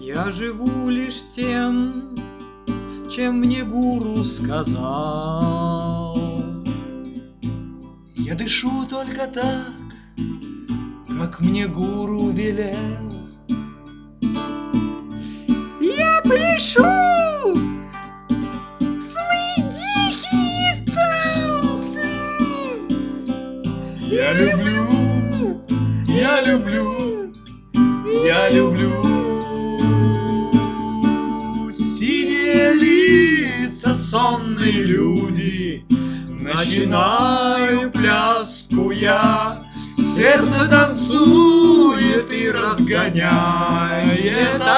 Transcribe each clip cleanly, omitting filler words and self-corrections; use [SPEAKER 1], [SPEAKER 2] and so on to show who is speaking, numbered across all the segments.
[SPEAKER 1] Я живу лишь тем, чем мне гуру сказал.
[SPEAKER 2] Я дышу только так, как мне гуру велел.
[SPEAKER 1] Я пляшу свои дикие танцы.
[SPEAKER 2] Я люблю, я люблю, я люблю синие лица, сонные люди. Начинаю пляску я, сердце танцует и разгоняет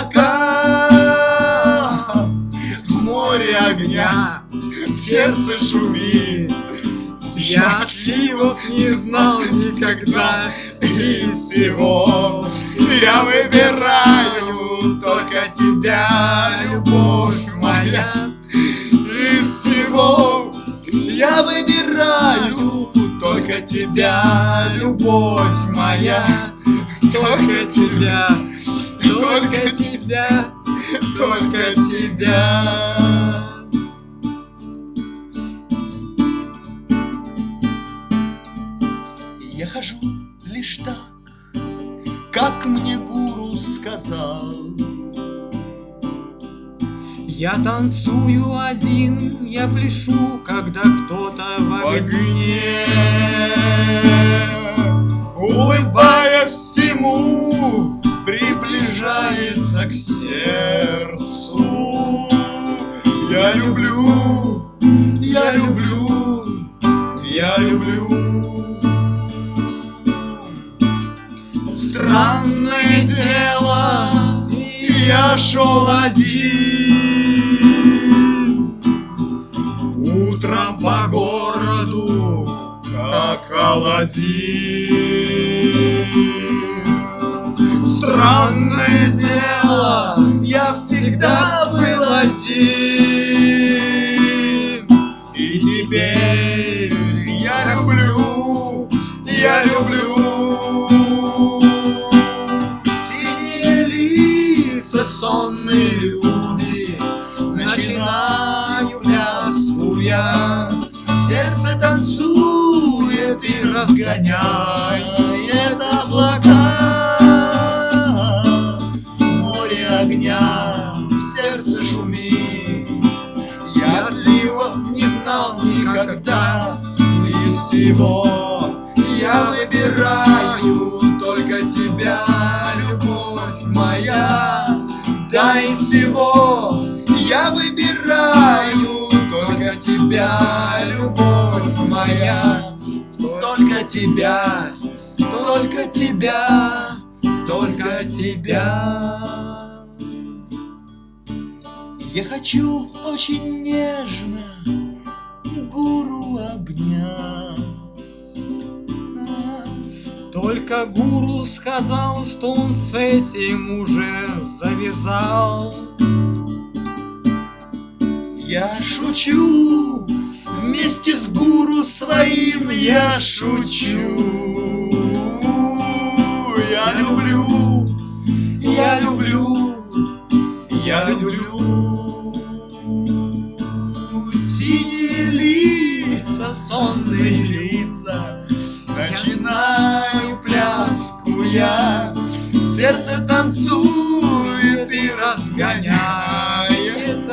[SPEAKER 2] облака. Море огня, сердце шумит. Я отливов не знал никогда, и всего я выбираю только тебя, любовь моя. Из всего я выбираю только тебя, любовь моя.
[SPEAKER 1] Только тебя, только тебя,
[SPEAKER 2] только тебя. Я хожу лишь так, как мне гуру сказал.
[SPEAKER 1] Я танцую один, я пляшу, когда кто-то в огне.
[SPEAKER 2] Улыбаясь всему, приближается к сердцу. Я люблю, я люблю, я люблю. Странное дело, я шел один утром по городу, как Аладдин. Странное дело, я всегда был один. И теперь я люблю, я люблю синие лица, сонные люди. Начинаю пляску я, сердце танцует и разгоняет облака. Море огня, сердце шумит. Я отливов не знал никогда, и всего я выбираю только тебя, любовь моя. Да, и всего я выбираю только тебя, любовь моя. Только тебя, только тебя, только тебя. Я хочу очень нежно гуру обнять.
[SPEAKER 1] Только гуру сказал, что он с этим уже завязал.
[SPEAKER 2] Я шучу, вместе с гуру своим я шучу. Я люблю, я люблю, я люблю синие лица, сонные лица. Начинаю пляску я, сердце танцует и разгоняет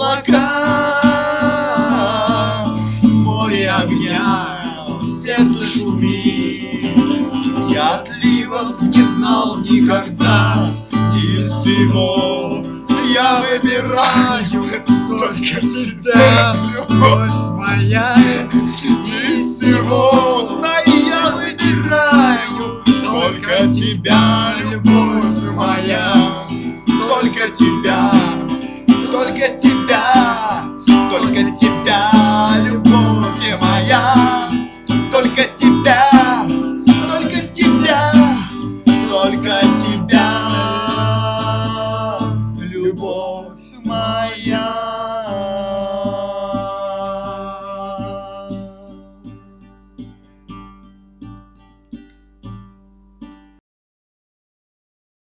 [SPEAKER 2] облака. Море огня, сердце шумит. Я отливов не знал никогда, из всего я выбираю только тебя, любовь моя.